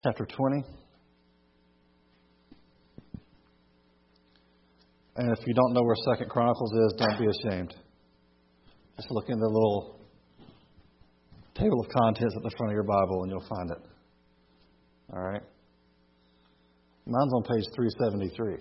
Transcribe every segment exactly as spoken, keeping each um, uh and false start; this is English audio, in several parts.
chapter twenty. And if you don't know where Second Chronicles is, don't be ashamed. Just look in the little table of contents at the front of your Bible and you'll find it. All right? Mine's on page three seventy-three.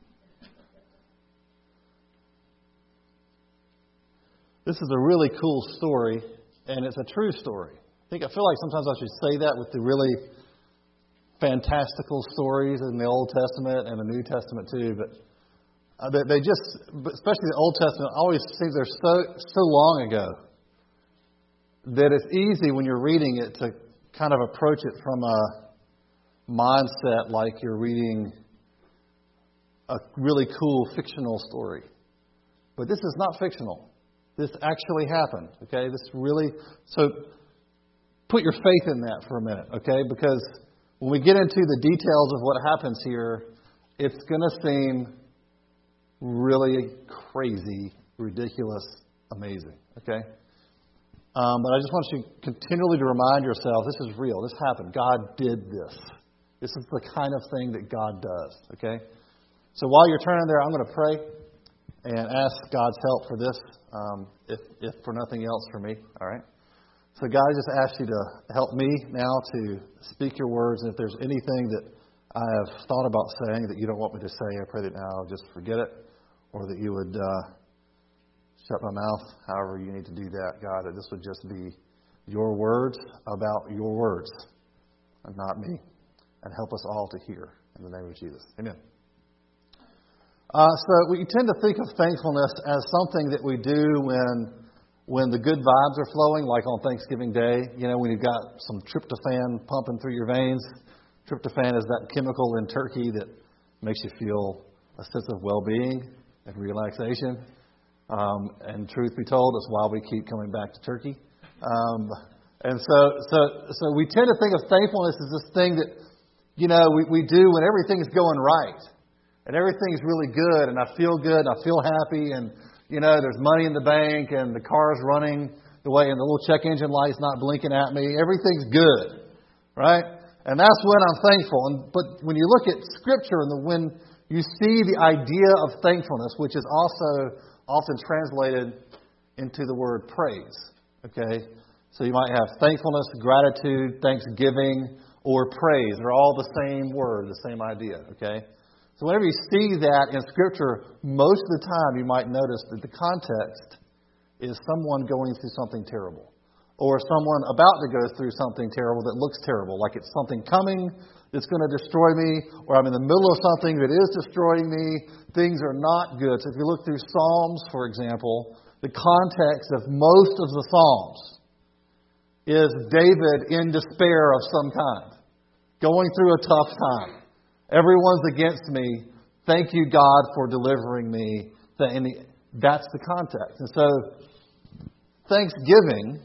This is a really cool story, and it's a true story. I think I feel like sometimes I should say that with the really fantastical stories in the Old Testament and the New Testament too, but uh, they, they just, especially the Old Testament, always seems they're so so long ago that it's easy when you're reading it to kind of approach it from a mindset like you're reading a really cool fictional story. But this is not fictional. This actually happened, okay? This really, so put your faith in that for a minute, okay? Because when we get into the details of what happens here, it's going to seem really crazy, ridiculous, amazing, okay? Um, but I just want you continually to remind yourself, this is real. This happened. God did this. This is the kind of thing that God does, okay? So while you're turning there, I'm going to pray and ask God's help for this, um, if, if for nothing else for me, all right? So God, I just ask you to help me now to speak your words, and if there's anything that I have thought about saying that you don't want me to say, I pray that now I'll just forget it, or that you would uh, shut my mouth, however you need to do that, God, that this would just be your words about your words, and not me, and help us all to hear, in the name of Jesus. Amen. Uh, so we tend to think of thankfulness as something that we do when when the good vibes are flowing, like on Thanksgiving Day. You know, when you've got some tryptophan pumping through your veins. Tryptophan is that chemical in turkey that makes you feel a sense of well-being and relaxation. Um, and truth be told, it's why we keep coming back to turkey. Um, and so, so, so we tend to think of thankfulness as this thing that, you know, we, we do when everything's going right. And everything's really good, and I feel good, and I feel happy, and, you know, there's money in the bank, and the car's running the way, and the little check engine light's not blinking at me. Everything's good, right? And that's when I'm thankful. And but when you look at Scripture, and the, when you see the idea of thankfulness, which is also often translated into the word praise, okay? So you might have thankfulness, gratitude, thanksgiving, or praise. They're all the same word, the same idea, okay? So whenever you see that in Scripture, most of the time you might notice that the context is someone going through something terrible. Or someone about to go through something terrible that looks terrible. Like it's something coming that's going to destroy me. Or I'm in the middle of something that is destroying me. Things are not good. So if you look through Psalms, for example, the context of most of the Psalms is David in despair of some kind. Going through a tough time. Everyone's against me. Thank you, God, for delivering me. That's the context. And so, Thanksgiving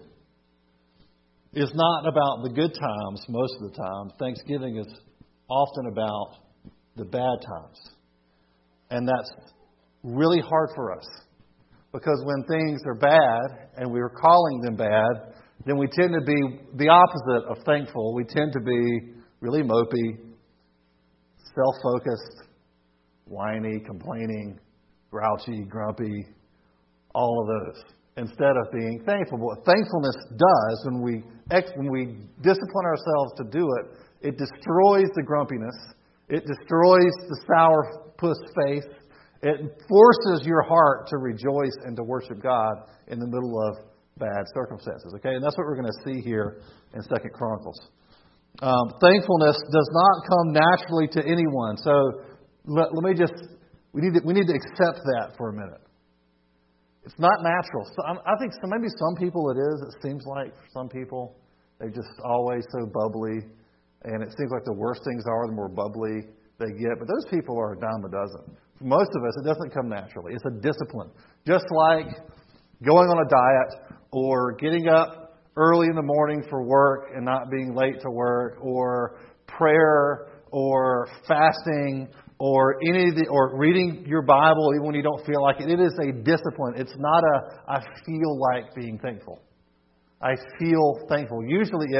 is not about the good times most of the time. Thanksgiving is often about the bad times. And that's really hard for us. Because when things are bad, and we're calling them bad, then we tend to be the opposite of thankful. We tend to be really mopey, self-focused, whiny, complaining, grouchy, grumpy, all of those, instead of being thankful. What thankfulness does when we when we discipline ourselves to do it, it destroys the grumpiness, it destroys the sourpuss face, it forces your heart to rejoice and to worship God in the middle of bad circumstances. Okay, and that's what we're going to see here in Second Chronicles. Um, thankfulness does not come naturally to anyone. So let, let me just, we need to, we need to accept that for a minute. It's not natural. So I, I think so maybe some people it is. It seems like for some people, they're just always so bubbly. And it seems like the worse things are, the more bubbly they get. But those people are a dime a dozen. For most of us, it doesn't come naturally. It's a discipline. Just like going on a diet or getting up early in the morning for work and not being late to work, or prayer, or fasting, or any of the, or reading your Bible even when you don't feel like it. It is a discipline. It's not a I feel like being thankful. I feel thankful. Usually it's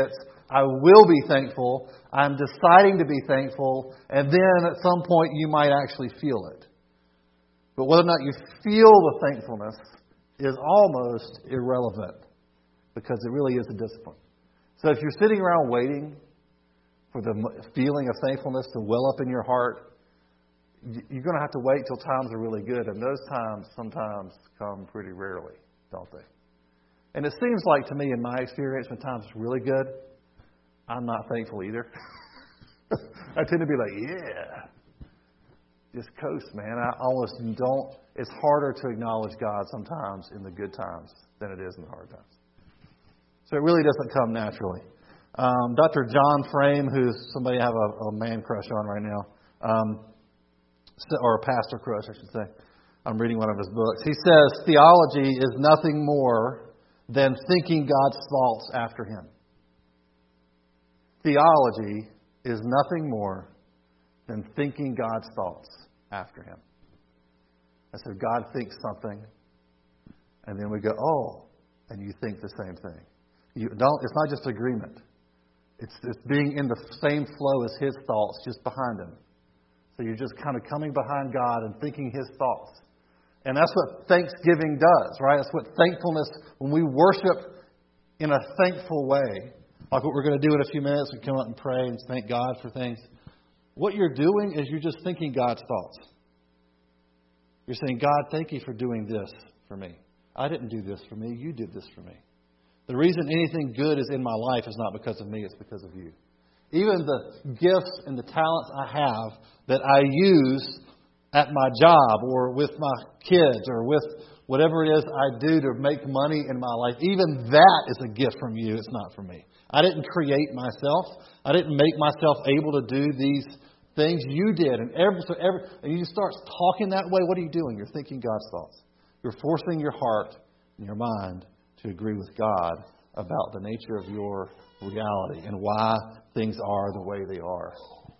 I will be thankful. I'm deciding to be thankful. And then at some point you might actually feel it. But whether or not you feel the thankfulness is almost irrelevant because it really is a discipline. So if you're sitting around waiting for the feeling of thankfulness to well up in your heart, you're going to have to wait till times are really good. And those times sometimes come pretty rarely, don't they? And it seems like to me, in my experience, when times are really good, I'm not thankful either. I tend to be like, yeah, just coast, man. I almost don't. It's harder to acknowledge God sometimes in the good times than it is in the hard times. So it really doesn't come naturally. Um, Doctor John Frame, who's somebody I have a, a man crush on right now, um, or a pastor crush, I should say. I'm reading one of his books. He says, theology is nothing more than thinking God's thoughts after Him. Theology is nothing more than thinking God's thoughts after Him. And so God thinks something, and then we go, oh, and you think the same thing. You don't. It's not just agreement. It's, it's being in the same flow as His thoughts, just behind Him. So you're just kind of coming behind God and thinking His thoughts. And that's what thanksgiving does, right? That's what thankfulness, when we worship in a thankful way, like what we're going to do in a few minutes, we come up and pray and thank God for things. What you're doing is you're just thinking God's thoughts. You're saying, God, thank you for doing this for me. I didn't do this for me. You did this for me. The reason anything good is in my life is not because of me, it's because of you. Even the gifts and the talents I have that I use at my job or with my kids or with whatever it is I do to make money in my life, even that is a gift from you. It's not from me. I didn't create myself. I didn't make myself able to do these things. You did. And every, so every, and you start talking that way, what are you doing? You're thinking God's thoughts. You're forcing your heart and your mind to agree with God about the nature of your reality and why things are the way they are.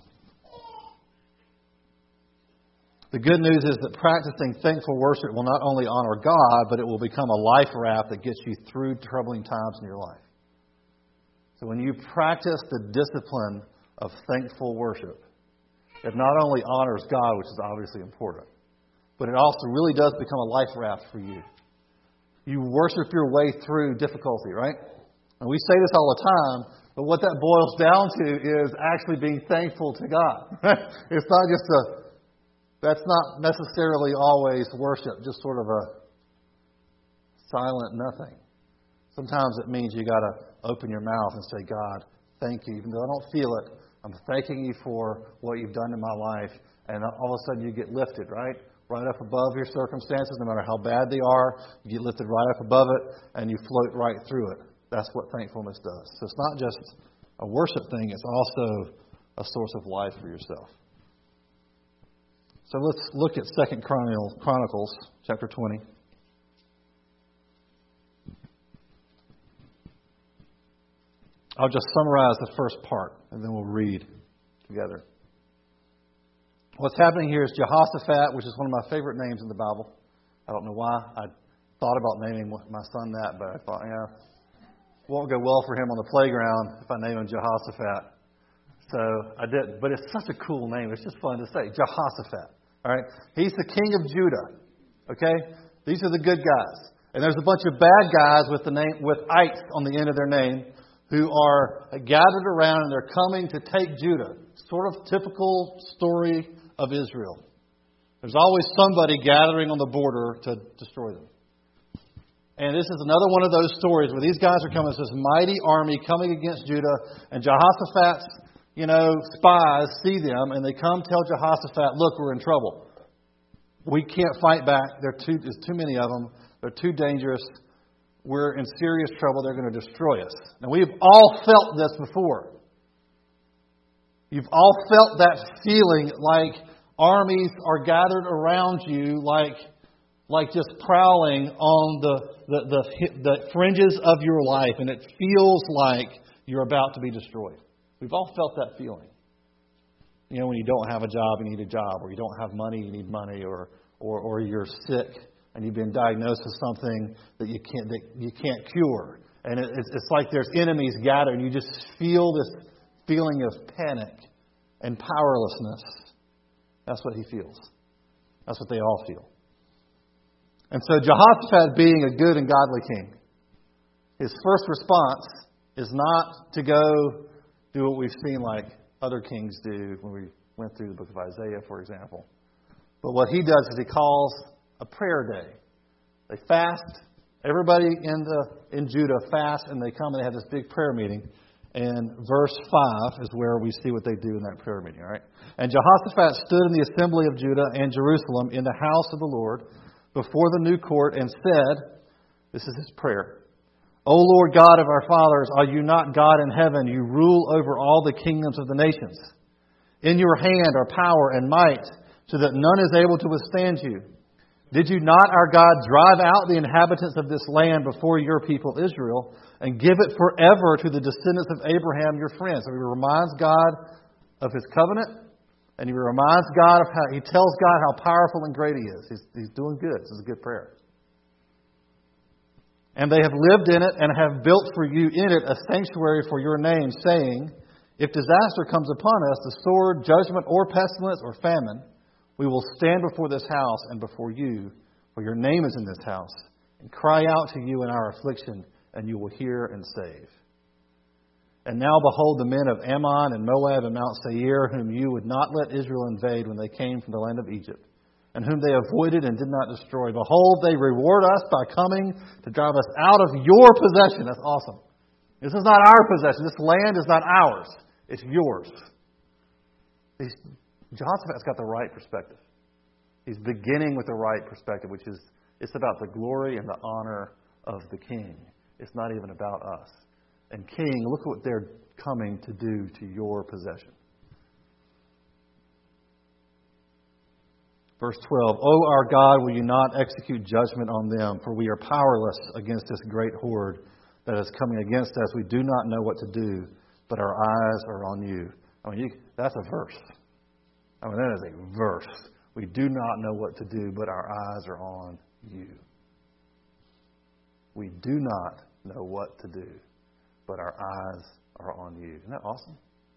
The good news is that practicing thankful worship will not only honor God, but it will become a life raft that gets you through troubling times in your life. So when you practice the discipline of thankful worship, it not only honors God, which is obviously important, but it also really does become a life raft for you. You worship your way through difficulty, right? And we say this all the time, but what that boils down to is actually being thankful to God. It's not just a That's not necessarily always worship, just sort of a silent nothing. Sometimes it means you got to open your mouth and say, God, thank you. Even though I don't feel it, I'm thanking you for what you've done in my life. And all of a sudden you get lifted, right? Right up above your circumstances, no matter how bad they are. You get lifted right up above it and you float right through it. That's what thankfulness does. So it's not just a worship thing, it's also a source of life for yourself. So let's look at Second Chronicles, chapter twenty. I'll just summarize the first part, and then we'll read together. What's happening here is Jehoshaphat, which is one of my favorite names in the Bible. I don't know why. I thought about naming my son that, but I thought, yeah, it won't go well for him on the playground if I name him Jehoshaphat. So I didn't. But it's such a cool name. It's just fun to say. Jehoshaphat. All right? He's the king of Judah. Okay? These are the good guys. And there's a bunch of bad guys with the name with ites on the end of their name who are gathered around and they're coming to take Judah. Sort of typical story of Israel. There's always somebody gathering on the border to destroy them. And this is another one of those stories where these guys are coming. It's this mighty army coming against Judah. And Jehoshaphat's, you know, spies see them and they come tell Jehoshaphat, look, we're in trouble. We can't fight back. There are too, there's too many of them. They're too dangerous. We're in serious trouble. They're going to destroy us. Now, we've all felt this before. You've all felt that feeling like armies are gathered around you, like like just prowling on the, the, the, the fringes of your life, and it feels like you're about to be destroyed. We've all felt that feeling. You know, when you don't have a job, you need a job, or you don't have money, you need money, or or, or you're sick and you've been diagnosed with something that you can't that you can't cure, And it, it's, it's like there's enemies gathered. And you just feel this feeling of panic and powerlessness. That's what he feels. That's what they all feel. And so Jehoshaphat, being a good and godly king, his first response is not to go do what we've seen like other kings do when we went through the book of Isaiah, for example. But what he does is he calls a prayer day. They fast. Everybody in the in Judah fast, and they come and they have this big prayer meeting. And verse five is where we see what they do in that prayer meeting. All right? And Jehoshaphat stood in the assembly of Judah and Jerusalem in the house of the Lord before the new court and said, this is his prayer, O Lord God of our fathers, are you not God in heaven? You rule over all the kingdoms of the nations. In your hand are power and might, so that none is able to withstand you. Did you not, our God, drive out the inhabitants of this land before your people Israel and give it forever to the descendants of Abraham, your friend? So he reminds God of his covenant, and he reminds God of how, he tells God how powerful and great he is. He's, he's doing good. This is a good prayer. And they have lived in it and have built for you in it a sanctuary for your name, saying, if disaster comes upon us, the sword, judgment, or pestilence, or famine, we will stand before this house and before you, for your name is in this house, and cry out to you in our affliction, and you will hear and save. And now behold the men of Ammon and Moab and Mount Seir, whom you would not let Israel invade when they came from the land of Egypt, and whom they avoided and did not destroy. Behold, they reward us by coming to drive us out of your possession. That's awesome. This is not our possession. This land is not ours. It's yours. He's, Jehoshaphat's got the right perspective. He's beginning with the right perspective, which is it's about the glory and the honor of the king. It's not even about us. And king, look what they're coming to do to your possession. Verse twelve, O our God, will you not execute judgment on them? For we are powerless against this great horde that is coming against us. We do not know what to do, but our eyes are on you. I mean, you, that's a verse. I mean, that is a verse. We do not know what to do, but our eyes are on you. We do not know what to do, but our eyes are on you. Isn't that awesome?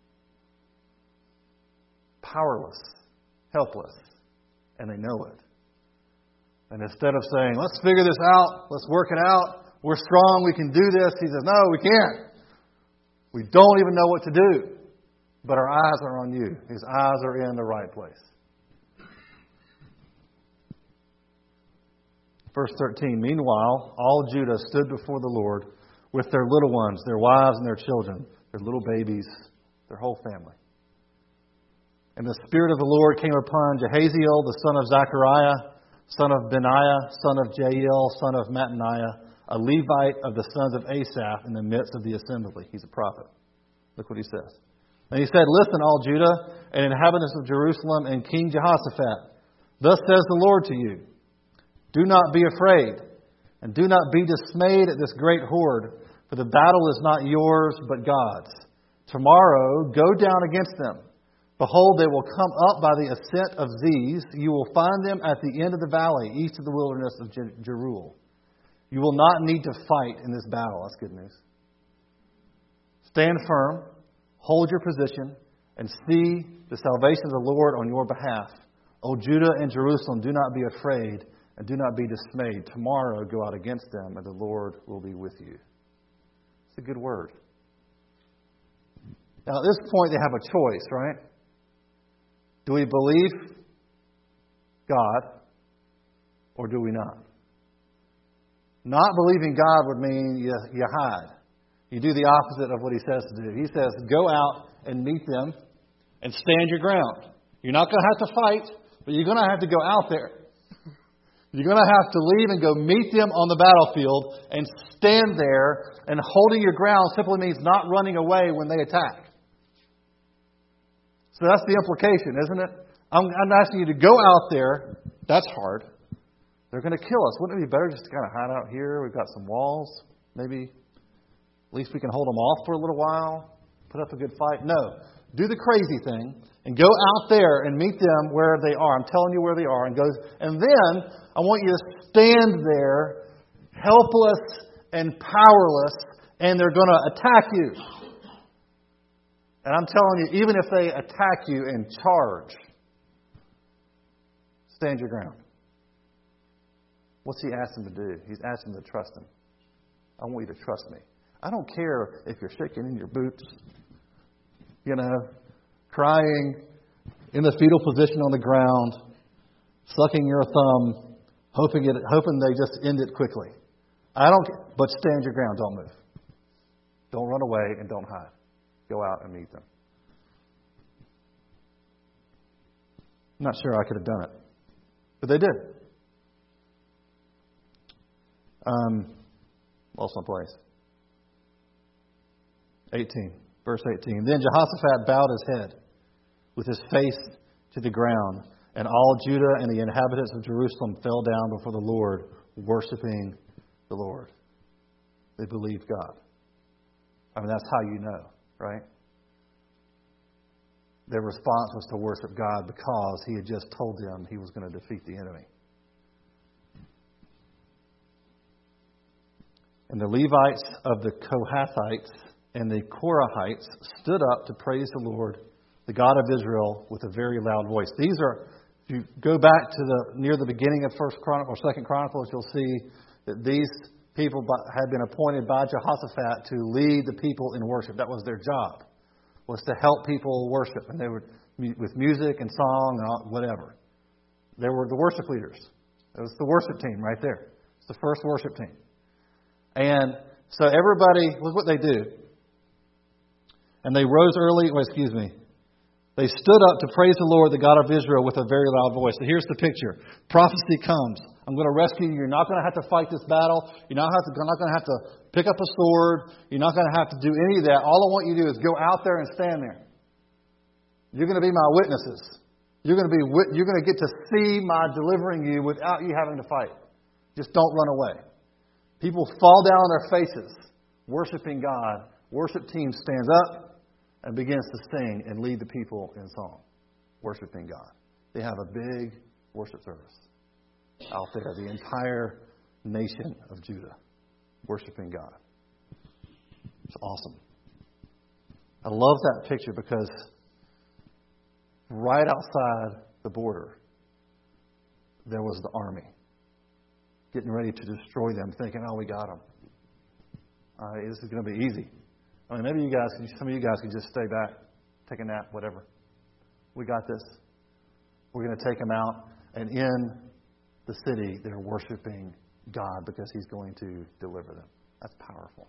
Powerless, helpless, and they know it. And instead of saying, let's figure this out, let's work it out, we're strong, we can do this, he says, no, we can't. We don't even know what to do, but our eyes are on you. His eyes are in the right place. Verse thirteen, meanwhile, all Judah stood before the Lord with their little ones, their wives and their children, their little babies, their whole family. And the Spirit of the Lord came upon Jehaziel, the son of Zechariah, son of Benaiah, son of Jael, son of Mattaniah, a Levite of the sons of Asaph, in the midst of the assembly. He's a prophet. Look what he says. And he said, listen, all Judah and inhabitants of Jerusalem and King Jehoshaphat, thus says the Lord to you, do not be afraid, and do not be dismayed at this great horde, for the battle is not yours, but God's. Tomorrow go down against them. Behold, they will come up by the ascent of Ziz. You will find them at the end of the valley, east of the wilderness of Jeruel. You will not need to fight in this battle. That's good news. Stand firm, hold your position, and see the salvation of the Lord on your behalf. O Judah and Jerusalem, do not be afraid, and do not be dismayed. Tomorrow go out against them, and the Lord will be with you. It's a good word. Now, at this point, they have a choice, right? Do we believe God, or do we not? Not believing God would mean you, you hide. You do the opposite of what he says to do. He says, go out and meet them and stand your ground. You're not going to have to fight, but you're going to have to go out there. You're going to have to leave and go meet them on the battlefield and stand there, and holding your ground simply means not running away when they attack. So that's the implication, isn't it? I'm, I'm asking you to go out there. That's hard. They're going to kill us. Wouldn't it be better just to kind of hide out here? We've got some walls. Maybe at least we can hold them off for a little while. Put up a good fight. No. Do the crazy thing and go out there and meet them where they are. I'm telling you where they are. And go. And then I want you to stand there helpless and powerless and they're going to attack you. And I'm telling you, even if they attack you and charge, stand your ground. What's He asking them to do? He's asking them to trust Him. I want you to trust me. I don't care if you're shaking in your boots, you know, crying in the fetal position on the ground, sucking your thumb, hoping it, hoping they just end it quickly. I don't care, but stand your ground. Don't move. Don't run away and don't hide. Go out and meet them. I'm not sure I could have done it, but they did. Um, lost my place. eighteen, verse eighteen. Then Jehoshaphat bowed his head with his face to the ground, and all Judah and the inhabitants of Jerusalem fell down before the Lord, worshiping the Lord. They believed God. I mean, that's how you know, right? Their response was to worship God because He had just told them He was going to defeat the enemy. And the Levites of the Kohathites and the Korahites stood up to praise the Lord, the God of Israel, with a very loud voice. These are, if you go back to the near the beginning of First Chronicles or Second Chronicles, you'll see that these people had been appointed by Jehoshaphat to lead the people in worship. That was their job, was to help people worship, and they were with music and song and all, whatever. They were the worship leaders. It was the worship team right there. It's the first worship team. And so everybody, look what they do. And they rose early, well, excuse me. They stood up to praise the Lord, the God of Israel, with a very loud voice. So here's the picture. Prophecy comes. I'm going to rescue you. You're not going to have to fight this battle. You're not, have to, you're not going to have to pick up a sword. You're not going to have to do any of that. All I want you to do is go out there and stand there. You're going to be my witnesses. You're going to be, you're going to get to see my delivering you without you having to fight. Just don't run away. People fall down on their faces, worshiping God. Worship team stands up and begins to sing and lead the people in song, worshiping God. They have a big worship service out there, the entire nation of Judah, worshiping God. It's awesome. I love that picture because right outside the border, there was the army getting ready to destroy them, thinking, oh, we got them. Uh, this is going to be easy. I mean, maybe you guys, some of you guys can just stay back, take a nap, whatever. We got this. We're going to take them out. And in the city, they're worshiping God because He's going to deliver them. That's powerful.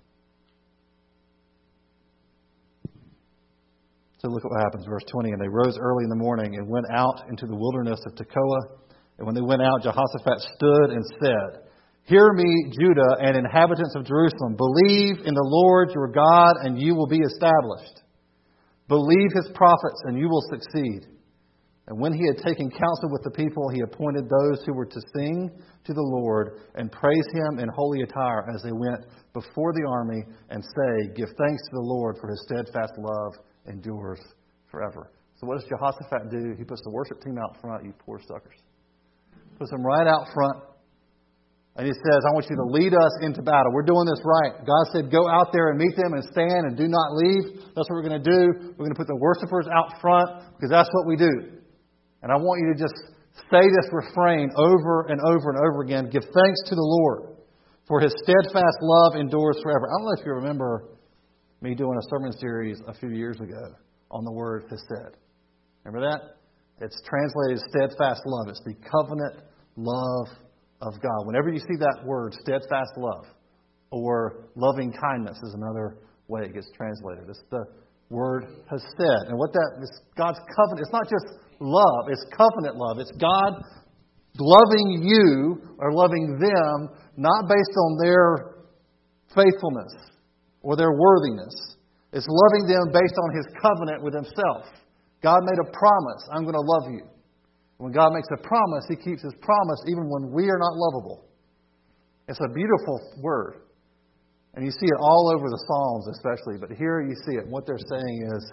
So look at what happens, verse twenty. And they rose early in the morning and went out into the wilderness of Tekoa. And when they went out, Jehoshaphat stood and said, Hear me, Judah and inhabitants of Jerusalem. Believe in the Lord your God, and you will be established. Believe His prophets, and you will succeed. And when he had taken counsel with the people, he appointed those who were to sing to the Lord and praise Him in holy attire as they went before the army and say, Give thanks to the Lord, for His steadfast love endures forever. So what does Jehoshaphat do? He puts the worship team out front, you poor suckers. Puts them right out front. And he says, I want you to lead us into battle. We're doing this right. God said, go out there and meet them and stand and do not leave. That's what we're going to do. We're going to put the worshipers out front because that's what we do. And I want you to just say this refrain over and over and over again. Give thanks to the Lord, for His steadfast love endures forever. I don't know if you remember me doing a sermon series a few years ago on the word Hesed. Remember that? It's translated steadfast love. It's the covenant love of God. Whenever you see that word, steadfast love, or loving kindness is another way it gets translated. It's the word Hesed. And what that is, God's covenant. It's not just love. It's covenant love. It's God loving you or loving them, not based on their faithfulness or their worthiness. It's loving them based on His covenant with Himself. God made a promise. I'm going to love you. When God makes a promise, He keeps His promise even when we are not lovable. It's a beautiful word. And you see it all over the Psalms especially. But here you see it. What they're saying is,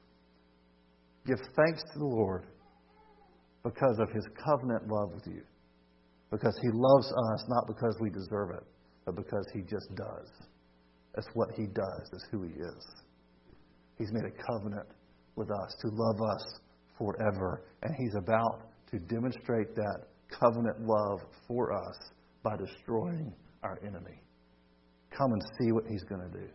give thanks to the Lord because of His covenant love with you. Because He loves us not because we deserve it, but because He just does. That's what He does. That's who He is. He's made a covenant with us to love us forever. And He's about to demonstrate that covenant love for us by destroying our enemy. Come and see what He's going to do.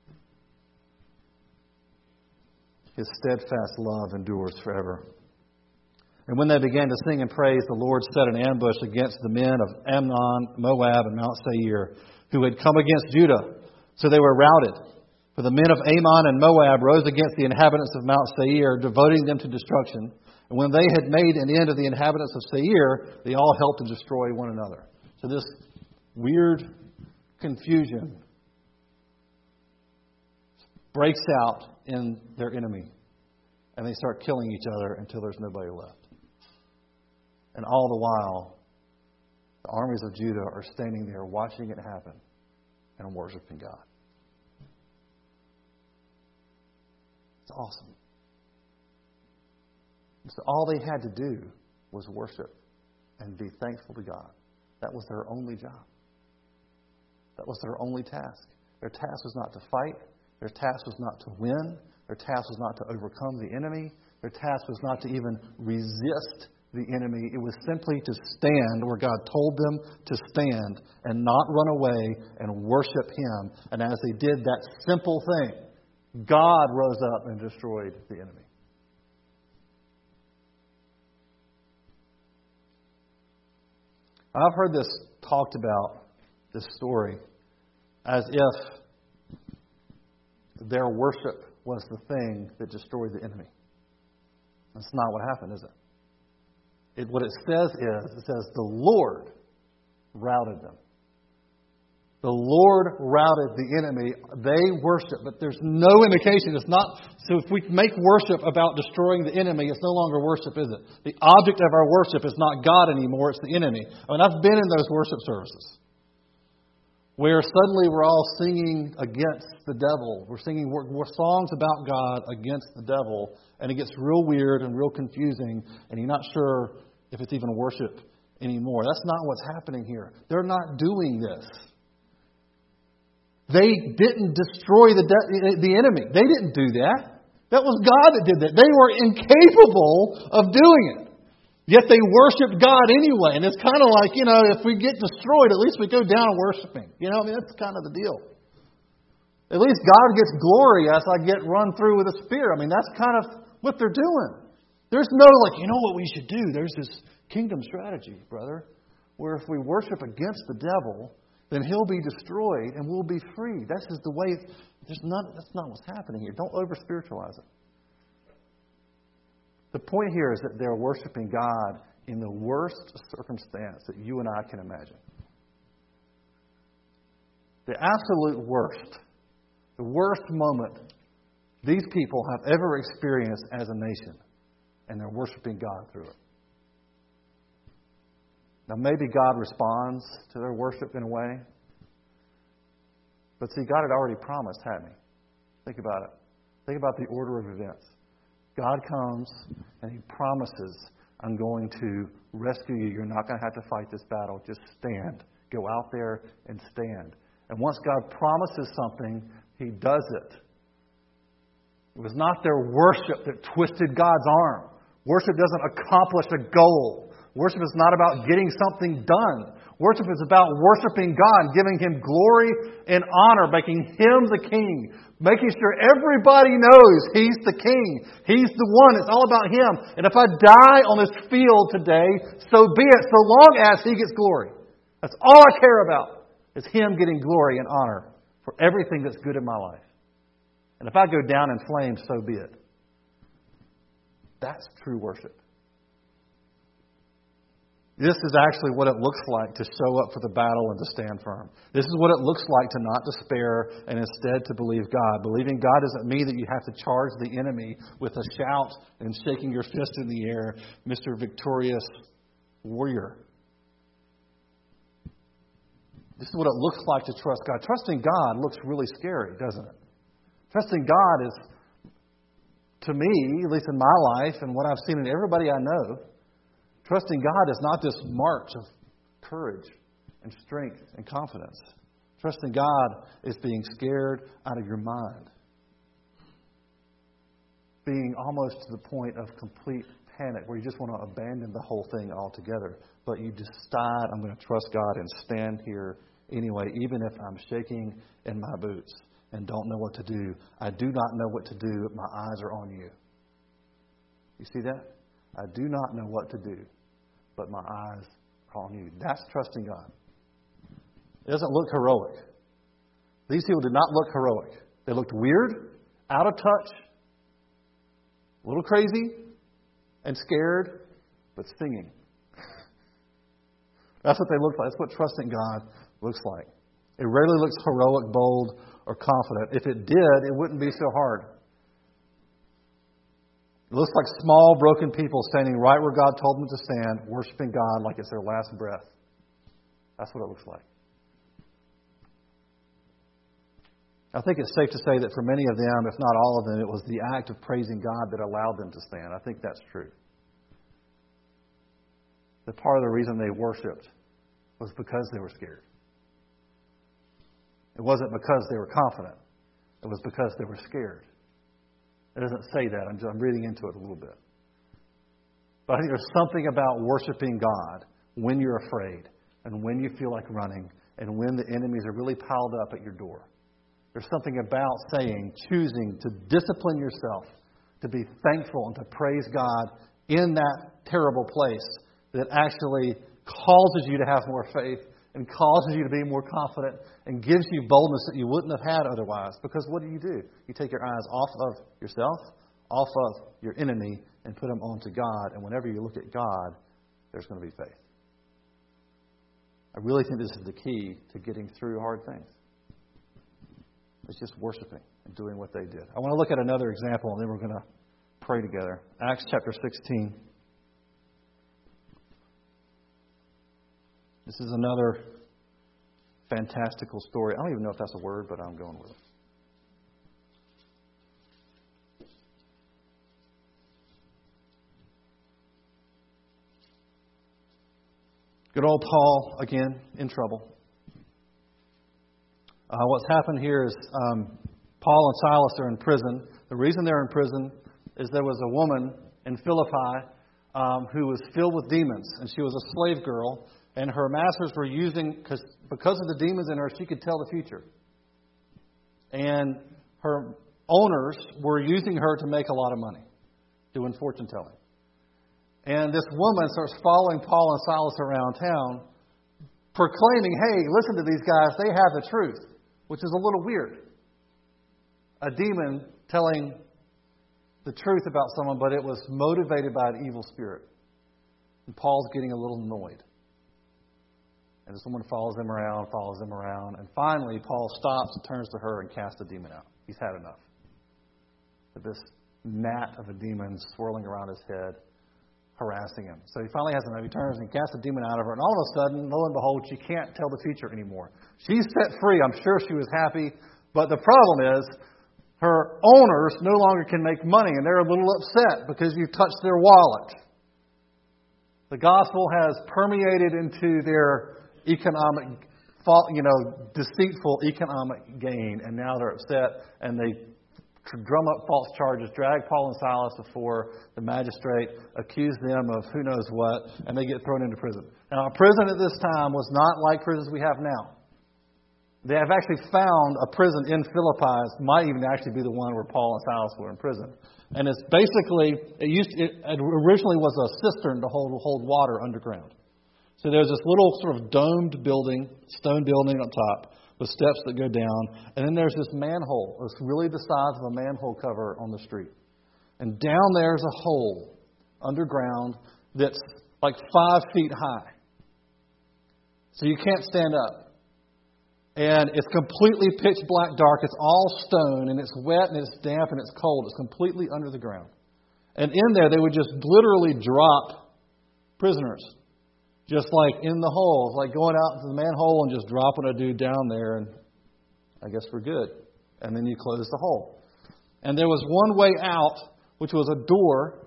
His steadfast love endures forever. And when they began to sing and praise, the Lord set an ambush against the men of Ammon, Moab, and Mount Seir, who had come against Judah. So they were routed. For the men of Ammon and Moab rose against the inhabitants of Mount Seir, devoting them to destruction. And when they had made an end of the inhabitants of Seir, they all helped to destroy one another. So this weird confusion breaks out in their enemy. And they start killing each other until there's nobody left. And all the while, the armies of Judah are standing there watching it happen and worshiping God. It's awesome. So all they had to do was worship and be thankful to God. That was their only job. That was their only task. Their task was not to fight. Their task was not to win. Their task was not to overcome the enemy. Their task was not to even resist the enemy. It was simply to stand where God told them to stand and not run away and worship Him. And as they did that simple thing, God rose up and destroyed the enemy. I've heard this talked about, this story, as if their worship was the thing that destroyed the enemy. That's not what happened, is it? It what it says is, it says the Lord routed them. The Lord routed the enemy. They worship, but there's no indication. It's not. So if we make worship about destroying the enemy, it's no longer worship, is it? The object of our worship is not God anymore. It's the enemy. I mean, I've been in those worship services where suddenly we're all singing against the devil. We're singing we're songs about God against the devil, and it gets real weird and real confusing, and you're not sure if it's even worship anymore. That's not what's happening here. They're not doing this. They didn't destroy the de- the enemy. They didn't do that. That was God that did that. They were incapable of doing it. Yet they worshiped God anyway. And it's kind of like, you know, if we get destroyed, at least we go down worshiping. You know, I mean, that's kind of the deal. At least God gets glory as I get run through with a spear. I mean, that's kind of what they're doing. There's no like, you know what we should do? There's this kingdom strategy, brother, where if we worship against the devil, then he'll be destroyed and we'll be free. That's just the way. There's not. That's not what's happening here. Don't over spiritualize it. The point here is that they're worshiping God in the worst circumstance that you and I can imagine. The absolute worst, the worst moment these people have ever experienced as a nation, and they're worshiping God through it. Now, maybe God responds to their worship in a way. But see, God had already promised, hadn't He? Think about it. Think about the order of events. God comes and He promises, I'm going to rescue you. You're not going to have to fight this battle. Just stand. Go out there and stand. And once God promises something, He does it. It was not their worship that twisted God's arm. Worship doesn't accomplish a goal. Worship is not about getting something done. Worship is about worshiping God, giving Him glory and honor, making Him the King, making sure everybody knows He's the King. He's the one. It's all about Him. And if I die on this field today, so be it, so long as He gets glory. That's all I care about, is Him getting glory and honor for everything that's good in my life. And if I go down in flames, so be it. That's true worship. This is actually what it looks like to show up for the battle and to stand firm. This is what it looks like to not despair and instead to believe God. Believing God doesn't mean that you have to charge the enemy with a shout and shaking your fist in the air, Mister Victorious Warrior. This is what it looks like to trust God. Trusting God looks really scary, doesn't it? Trusting God is, to me, at least in my life and what I've seen in everybody I know, trusting God is not this march of courage and strength and confidence. Trusting God is being scared out of your mind. Being almost to the point of complete panic where you just want to abandon the whole thing altogether. But you decide, I'm going to trust God and stand here anyway, even if I'm shaking in my boots and don't know what to do. I do not know what to do if my eyes are on you. You see that? I do not know what to do, but my eyes are on you. That's trusting God. It doesn't look heroic. These people did not look heroic. They looked weird, out of touch, a little crazy, and scared, but singing. That's what they look like. That's what trusting God looks like. It rarely looks heroic, bold, or confident. If it did, it wouldn't be so hard. It looks like small, broken people standing right where God told them to stand, worshiping God like it's their last breath. That's what it looks like. I think it's safe to say that for many of them, if not all of them, it was the act of praising God that allowed them to stand. I think that's true. That part of the reason they worshipped was because they were scared. It wasn't because they were confident. It was because they were scared. It doesn't say that. I'm, just, I'm reading into it a little bit. But I think there's something about worshiping God when you're afraid and when you feel like running and when the enemies are really piled up at your door. There's something about saying, choosing to discipline yourself, to be thankful and to praise God in that terrible place that actually causes you to have more faith and causes you to be more confident and gives you boldness that you wouldn't have had otherwise. Because what do you do? You take your eyes off of yourself, off of your enemy, and put them onto God. And whenever you look at God, there's going to be faith. I really think this is the key to getting through hard things. It's just worshiping and doing what they did. I want to look at another example, and then we're going to pray together. Acts chapter sixteen. This is another fantastical story. I don't even know if that's a word, but I'm going with it. Good old Paul, again, in trouble. Uh, what's happened here is um, Paul and Silas are in prison. The reason they're in prison is there was a woman in Philippi um, who was filled with demons, and she was a slave girl, and her masters were using, cause, because of the demons in her, she could tell the future. And her owners were using her to make a lot of money, doing fortune telling. And this woman starts following Paul and Silas around town, proclaiming, hey, listen to these guys, they have the truth. Which is a little weird. A demon telling the truth about someone, but it was motivated by an evil spirit. And Paul's getting a little annoyed. And this woman follows him around, follows him around. And finally, Paul stops and turns to her and casts the demon out. He's had enough. With this gnat of a demon swirling around his head, harassing him. So he finally has enough. He turns and casts the demon out of her. And all of a sudden, lo and behold, she can't tell the future anymore. She's set free. I'm sure she was happy. But the problem is, her owners no longer can make money. And they're a little upset because you've touched their wallet. The gospel has permeated into their economic, you know, deceitful economic gain. And now they're upset and they drum up false charges, drag Paul and Silas before the magistrate, accuse them of who knows what, and they get thrown into prison. Now, a prison at this time was not like prisons we have now. They have actually found a prison in Philippi. It might even actually be the one where Paul and Silas were in prison. And it's basically, it used it originally was a cistern to hold, hold water underground. So there's this little sort of domed building, stone building up top, with steps that go down. And then there's this manhole. It's really the size of a manhole cover on the street. And down there's a hole underground that's like five feet high. So you can't stand up. And it's completely pitch black dark. It's all stone, and it's wet, and it's damp, and it's cold. It's completely under the ground. And in there, they would just literally drop prisoners. Just like in the hole. It's like going out into the manhole and just dropping a dude down there, and I guess we're good. And then you close the hole. And there was one way out, which was a door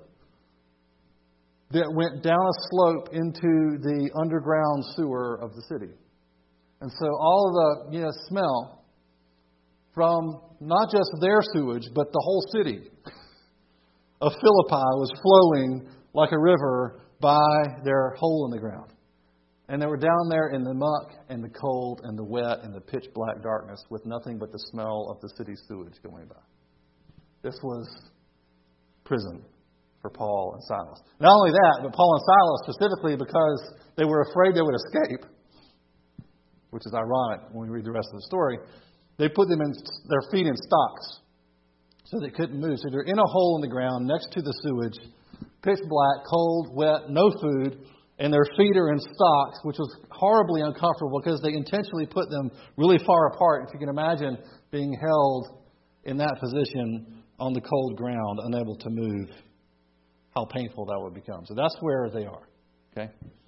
that went down a slope into the underground sewer of the city. And so all of the, you know, smell from not just their sewage, but the whole city of Philippi was flowing like a river by their hole in the ground. And they were down there in the muck and the cold and the wet and the pitch black darkness with nothing but the smell of the city's sewage going by. This was prison for Paul and Silas. Not only that, but Paul and Silas specifically because they were afraid they would escape, which is ironic when we read the rest of the story. They put them in their feet in stocks so they couldn't move. So they're in a hole in the ground next to the sewage, pitch black, cold, wet, no food, and their feet are in stocks, which was horribly uncomfortable because they intentionally put them really far apart. If you can imagine being held in that position on the cold ground, unable to move, how painful that would become. So that's where they are. Okay?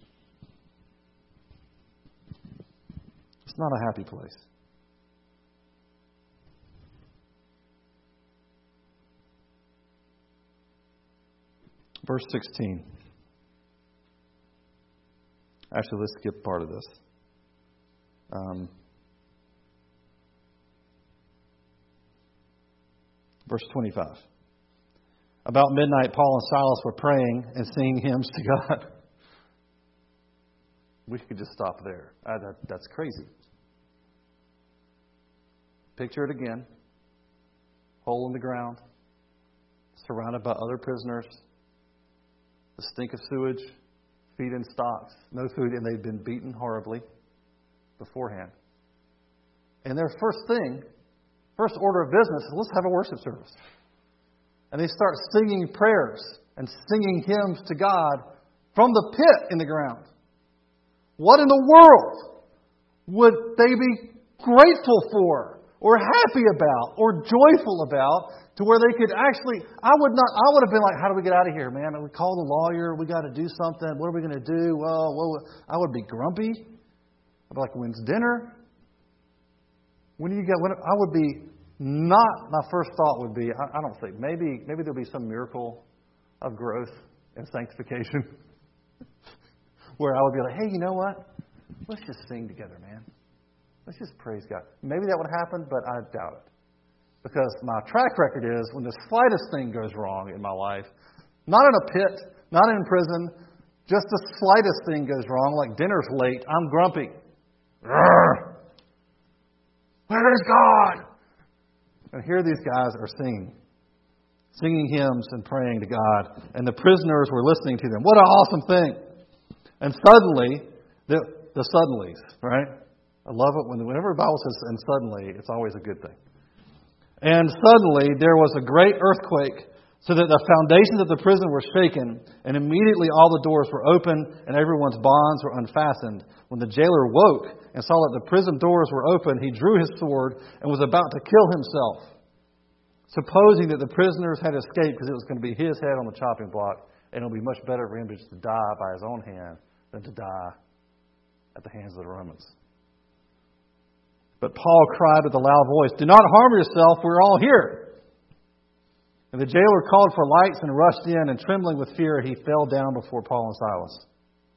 It's not a happy place. Verse sixteen. Actually, let's skip part of this. Um, verse twenty-five. About midnight, Paul and Silas were praying and singing hymns to God. We could just stop there. Uh, that, that's crazy. Picture it again. Hole in the ground. Surrounded by other prisoners. The stink of sewage. Feet in stocks. No food. And they'd been beaten horribly beforehand. And their first thing, first order of business is let's have a worship service. And they start singing prayers and singing hymns to God from the pit in the ground. What in the world would they be grateful for or happy about or joyful about to where they could actually, I would not, I would have been like, how do we get out of here, man? We call the lawyer. We got to do something. What are we going to do? Well, well, I would be grumpy. I'd be like, when's dinner? When do you get, when, I would be not, my first thought would be, I, I don't think, maybe, maybe there'll be some miracle of growth and sanctification where I would be like, hey, you know what? Let's just sing together, man. Let's just praise God. Maybe that would happen, but I doubt it. Because my track record is when the slightest thing goes wrong in my life, not in a pit, not in prison, just the slightest thing goes wrong, like dinner's late, I'm grumpy. Where is God? And here these guys are singing. Singing hymns and praying to God. And the prisoners were listening to them. What an awesome thing. And suddenly, the, the suddenlies, right? I love it when whenever the Bible says, and suddenly, it's always a good thing. And suddenly there was a great earthquake, so that the foundations of the prison were shaken, and immediately all the doors were open, and everyone's bonds were unfastened. When the jailer woke and saw that the prison doors were open, he drew his sword and was about to kill himself, supposing that the prisoners had escaped because it was going to be his head on the chopping block, and it would be much better for him just to die by his own hand than to die at the hands of the Romans. But Paul cried with a loud voice, "Do not harm yourself, we're all here." And the jailer called for lights and rushed in, and trembling with fear, he fell down before Paul and Silas.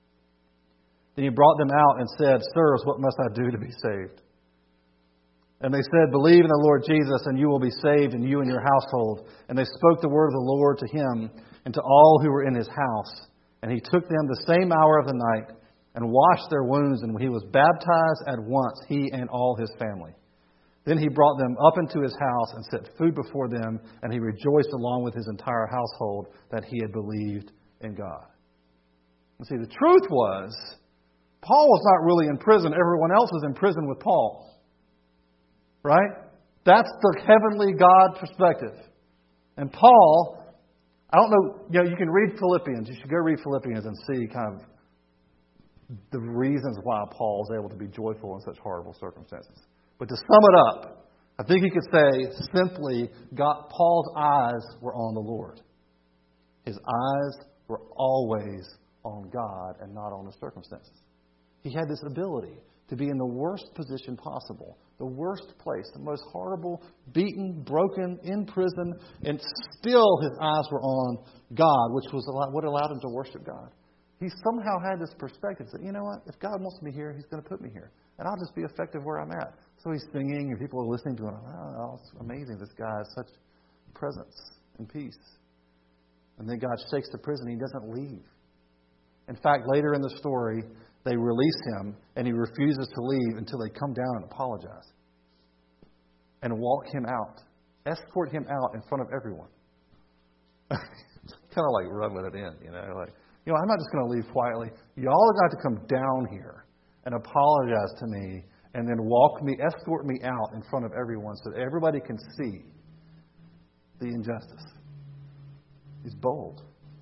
Then he brought them out and said, "Sirs, what must I do to be saved?" And they said, "Believe in the Lord Jesus, and you will be saved, and you and your household." And they spoke the word of the Lord to him and to all who were in his house. And he took them the same hour of the night and washed their wounds, and when he was baptized at once, he and all his family. Then he brought them up into his house and set food before them, and he rejoiced along with his entire household that he had believed in God. And see, the truth was, Paul was not really in prison. Everyone else was in prison with Paul. Right? That's the heavenly God perspective. And Paul, I don't know, you know, you can read Philippians. You should go read Philippians and see kind of the reasons why Paul was able to be joyful in such horrible circumstances. But to sum it up, I think you could say simply, God, Paul's eyes were on the Lord. His eyes were always on God and not on the circumstances. He had this ability to be in the worst position possible, the worst place, the most horrible, beaten, broken, in prison, and still his eyes were on God, which was what allowed him to worship God he somehow had this perspective that, you know what, if God wants me here, He's going to put me here. And I'll just be effective where I'm at. So he's singing, and people are listening to him. Oh, it's amazing. This guy has such presence and peace. And then God shakes the prison. He doesn't leave. In fact, later in the story, they release him, and he refuses to leave until they come down and apologize. And walk him out. Escort him out in front of everyone. Kind of like rubbing it in, you know. Like, you know, I'm not just going to leave quietly. Y'all got to come down here and apologize to me, and then walk me, escort me out in front of everyone so that everybody can see the injustice. He's bold.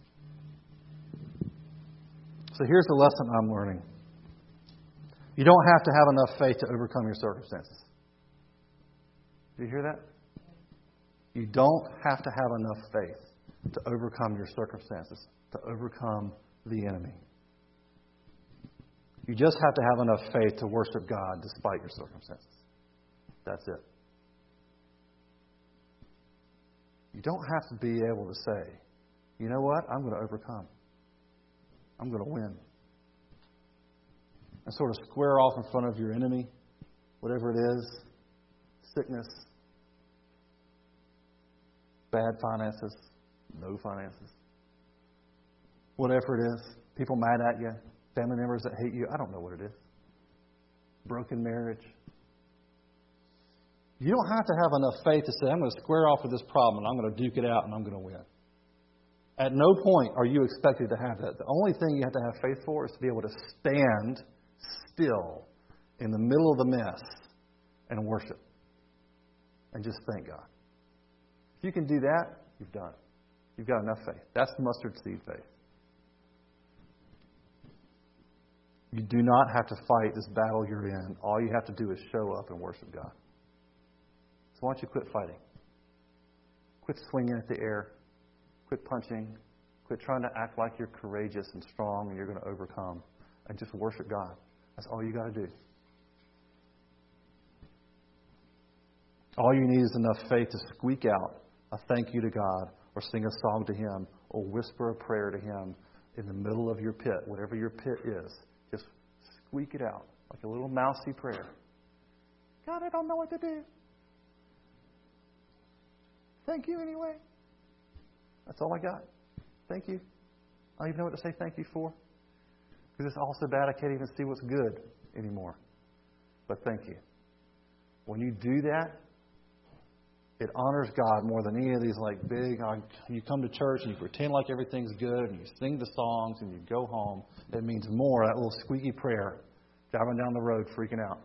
So here's the lesson I'm learning. You don't have to have enough faith to overcome your circumstances. Do you hear that? You don't have to have enough faith to overcome your circumstances, to overcome the enemy. You just have to have enough faith to worship God despite your circumstances. That's it. You don't have to be able to say, you know what, I'm going to overcome. I'm going to win. And sort of square off in front of your enemy, whatever it is, sickness, bad finances, no finances, whatever it is, people mad at you, family members that hate you, I don't know what it is, broken marriage. You don't have to have enough faith to say, I'm going to square off with this problem and I'm going to duke it out and I'm going to win. At no point are you expected to have that. The only thing you have to have faith for is to be able to stand still in the middle of the mess and worship. And just thank God. If you can do that, you've done it. You've got enough faith. That's mustard seed faith. You do not have to fight this battle you're in. All you have to do is show up and worship God. So why don't you quit fighting? Quit swinging at the air. Quit punching. Quit trying to act like you're courageous and strong and you're going to overcome. And just worship God. That's all you got to do. All you need is enough faith to squeak out a thank you to God, or sing a song to Him, or whisper a prayer to Him in the middle of your pit, whatever your pit is. Just squeak it out like a little mousy prayer. God, I don't know what to do. Thank you anyway. That's all I got. Thank you. I don't even know what to say thank you for. Because it's all so bad I can't even see what's good anymore. But thank you. When you do that, it honors God more than any of these like big, uh, you come to church and you pretend like everything's good and you sing the songs and you go home. It means more, that little squeaky prayer, driving down the road freaking out.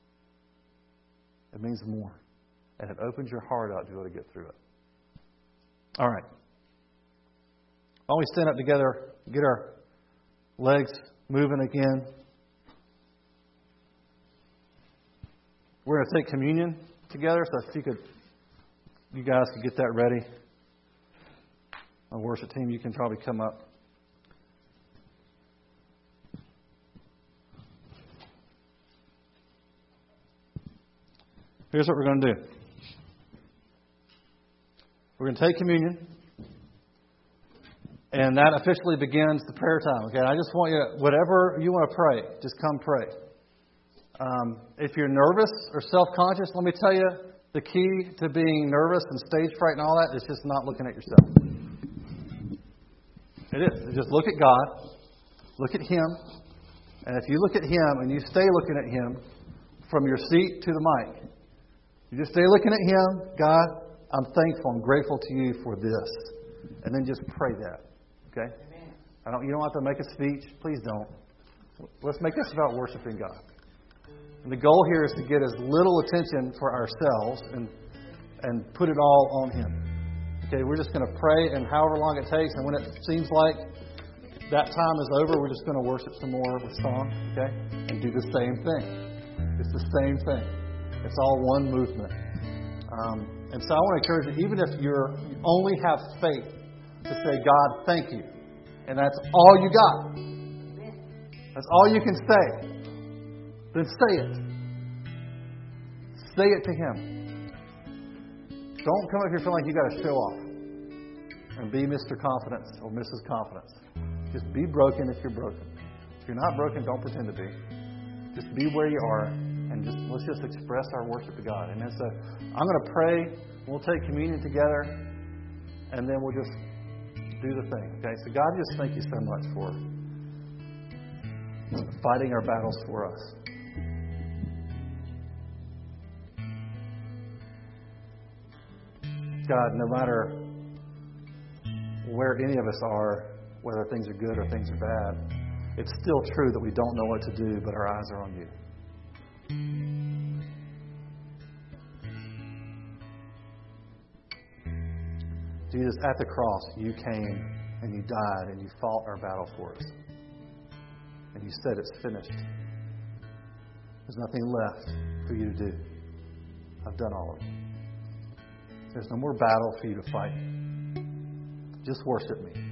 It means more. And it opens your heart out to be able to get through it. All right. Why don't we stand up together, get our legs moving again. We're going to take communion together, so if you could, you guys could get that ready. Our worship team, you can probably come up. Here's what we're going to do. We're going to take communion. And that officially begins the prayer time. Okay, I just want you, whatever you want to pray, just come pray. Um, if you're nervous or self-conscious, let me tell you, the key to being nervous and stage fright and all that is just not looking at yourself. It is. It's just look at God. Look at Him. And if you look at Him and you stay looking at Him from your seat to the mic, you just stay looking at Him. God, I'm thankful. I'm grateful to you for this. And then just pray that. Okay? I don't. You don't have to make a speech. Please don't. Let's make this about worshiping God. And the goal here is to get as little attention for ourselves and and put it all on Him. Okay, we're just going to pray, and however long it takes, and when it seems like that time is over, we're just going to worship some more with song, okay? And do the same thing. It's the same thing. It's all one movement. Um, and so I want to encourage you, even if you're, you only have faith to say, God, thank you. And that's all you got. That's all you can say. Then say it. Say it to Him. Don't come up here feeling like you got to show off and be Mister Confidence or Missus Confidence. Just be broken if you're broken. If you're not broken, don't pretend to be. Just be where you are, and just let's just express our worship to God. And so I'm going to pray. We'll take communion together, and then we'll just do the thing. Okay? So God, just thank you so much for fighting our battles for us. God, no matter where any of us are, whether things are good or things are bad, it's still true that we don't know what to do, but our eyes are on you. Jesus, at the cross, you came and you died and you fought our battle for us. And you said it's finished. There's nothing left for you to do. I've done all of it. There's no more battle for you to fight. Just worship me.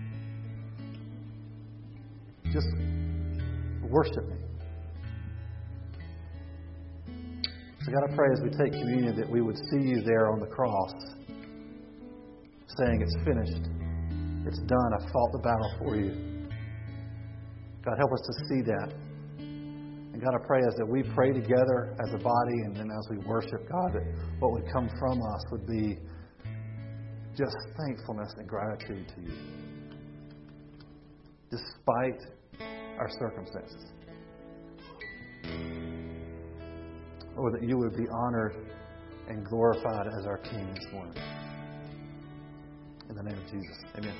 Just worship me. So God, I pray as we take communion that we would see you there on the cross saying it's finished. It's done. I fought the battle for you. God, help us to see that. And God, I pray as that we pray together as a body and then as we worship God, that what would come from us would be just thankfulness and gratitude to you. Despite our circumstances. Or that you would be honored and glorified as our King this morning. In the name of Jesus. Amen.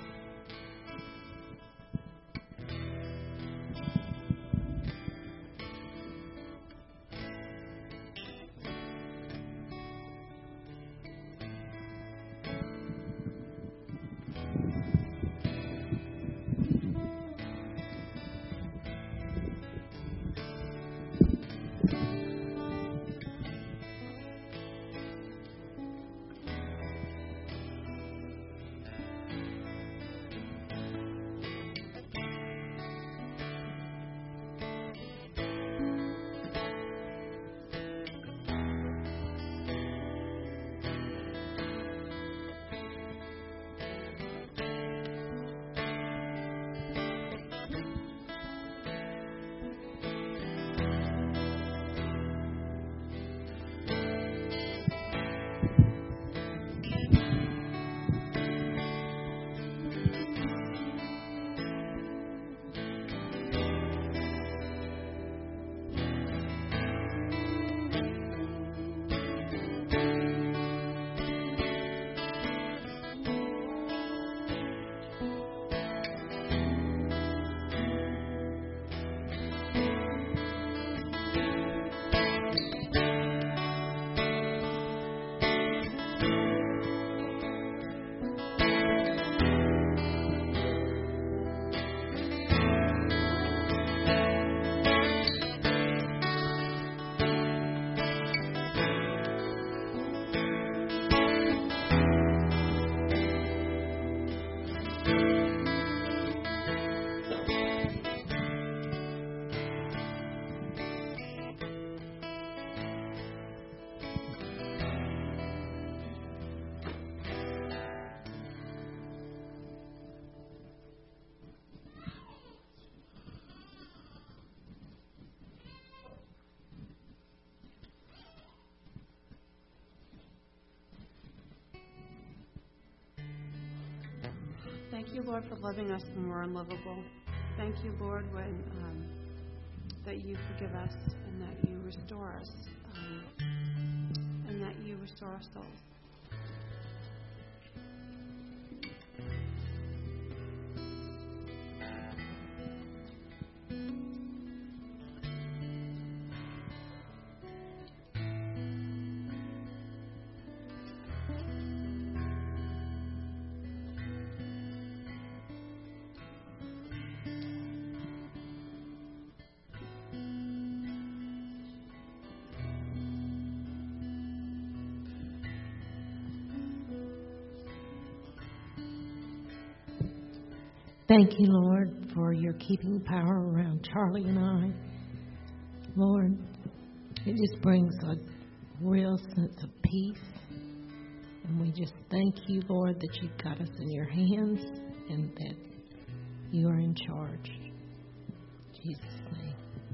Thank you, Lord, for loving us when we're unlovable. Thank you, Lord, when um, that you forgive us and that you restore us um, and that you restore our souls. Thank you, Lord, for your keeping power around Charlie and I. Lord, it just brings a real sense of peace. And we just thank you, Lord, that you've got us in your hands and that You are in charge. In Jesus' name.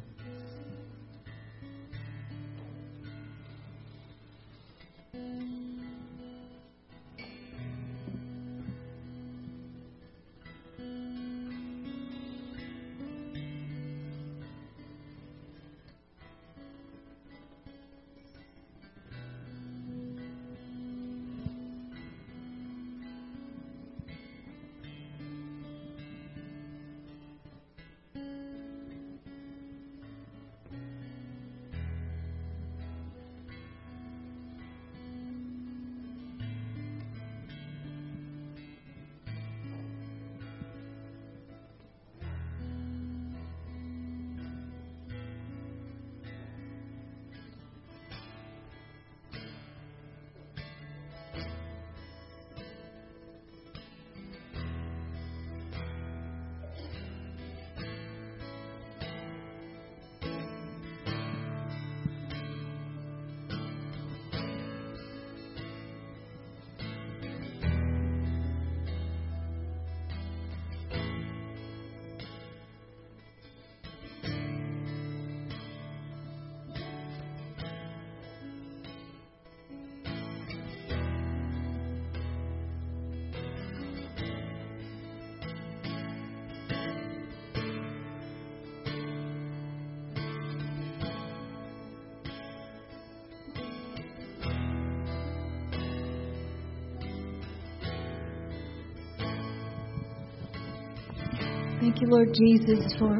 Thank you, Lord Jesus, for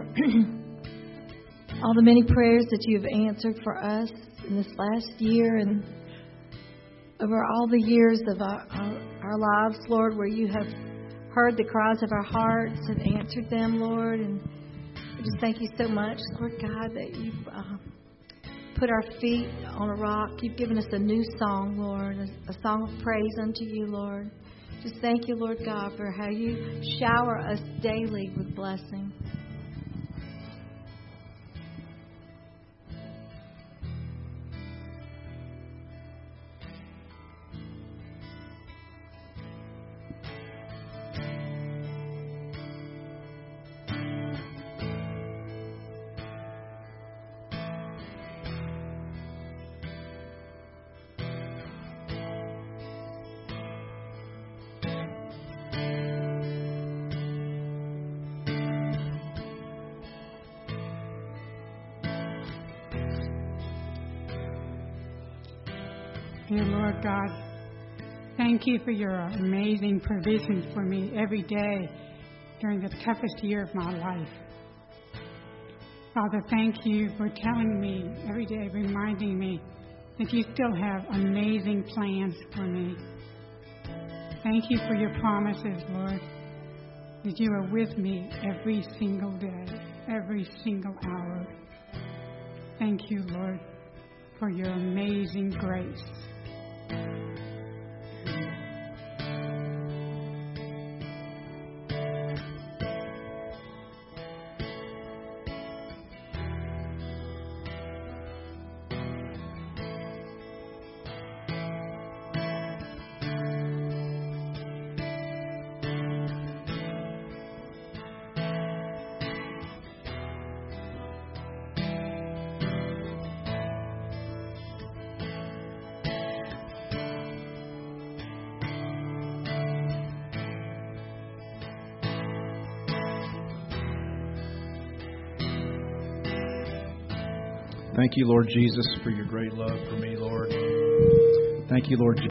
all the many prayers that you have answered for us in this last year and over all the years of our, our, our lives, Lord, where you have heard the cries of our hearts and answered them, Lord. And we just thank you so much, Lord God, that you've uh, put our feet on a rock. You've given us a new song, Lord, a, a song of praise unto you, Lord. Just thank you, Lord God, for how you shower us daily with blessing. Dear Lord God, thank you for your amazing provisions for me every day during the toughest year of my life. Father, thank you for telling me every day, reminding me that you still have amazing plans for me. Thank you for your promises, Lord, that you are with me every single day, every single hour. Thank you, Lord, for your amazing grace. Thank you, Lord Jesus, for your great love for me, Lord. Thank you, Lord Jesus.